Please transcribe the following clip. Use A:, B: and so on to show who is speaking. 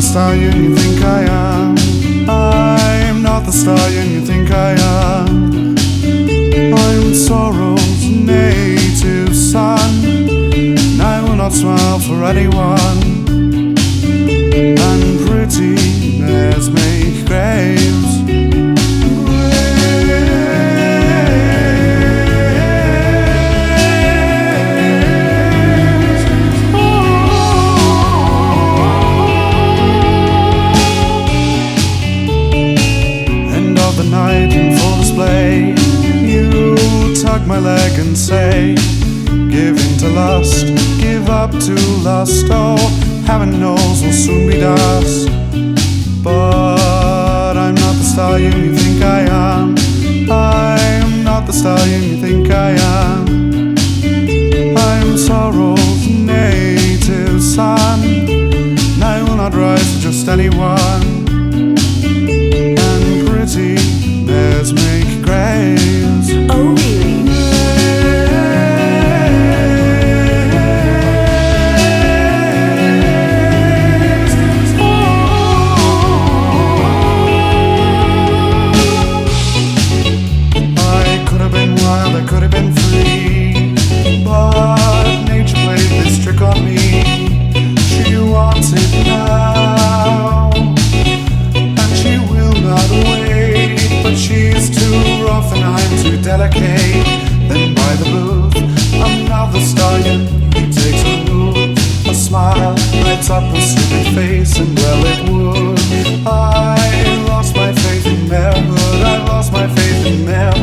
A: stallion you think I am. I'm not the stallion you think I am. I'm sorrow's native son, and I will not smile for anyone. And pretty mares make graves. The night in full display, you tug my leg and say, give in to lust, give up to lust. Oh, heaven knows we'll soon be dust. But I'm not the stallion you think I am. I'm not the stallion you think I am. I'm sorrow's native son, and I will not rise to just anyone. Mares make graves.
B: Oh, really?
A: I could have been wild, I could have been free, but nature played this trick on me. She wants it now, and she will not wait. But she's too rough and I'm too delicate. Then by the booth, another stallion, he takes a move. A smile lights up her stupid face, and well it would. I lost my faith in marehood, I lost my faith in marehood.